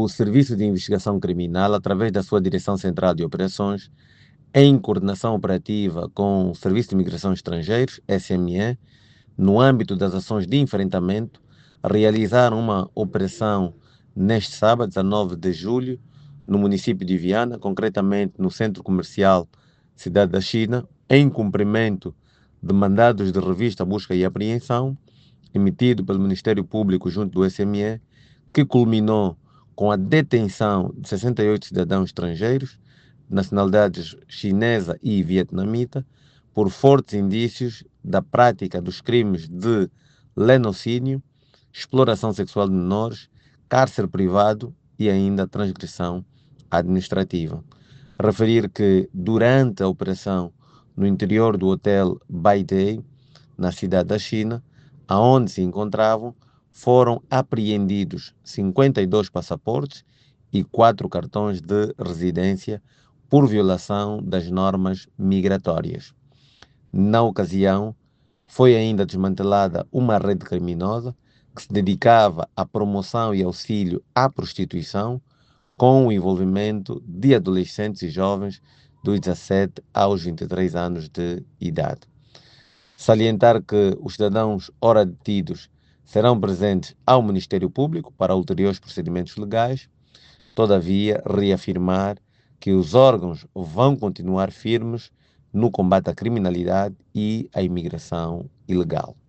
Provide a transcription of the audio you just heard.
o Serviço de Investigação Criminal, através da sua Direção Central de Operações, em coordenação operativa com o Serviço de Imigração Estrangeiros, SME, no âmbito das ações de enfrentamento, realizaram uma operação neste sábado, 19 de julho, no município de Viana, concretamente no Centro Comercial Cidade da China, em cumprimento de mandados de revista, busca e apreensão, emitido pelo Ministério Público junto do SME, que culminou com a detenção de 68 cidadãos estrangeiros, nacionalidades chinesa e vietnamita, por fortes indícios da prática dos crimes de lenocínio, exploração sexual de menores, cárcere privado e ainda transgressão administrativa. Referir que durante a operação no interior do hotel Baidei, na cidade da China, aonde se encontravam, foram apreendidos 52 passaportes e 4 cartões de residência por violação das normas migratórias. Na ocasião, foi ainda desmantelada uma rede criminosa que se dedicava à promoção e auxílio à prostituição, com o envolvimento de adolescentes e jovens dos 17 aos 23 anos de idade. Salientar que os cidadãos ora detidos serão presentes ao Ministério Público para ulteriores procedimentos legais, todavia reafirmar que os órgãos vão continuar firmes no combate à criminalidade e à imigração ilegal.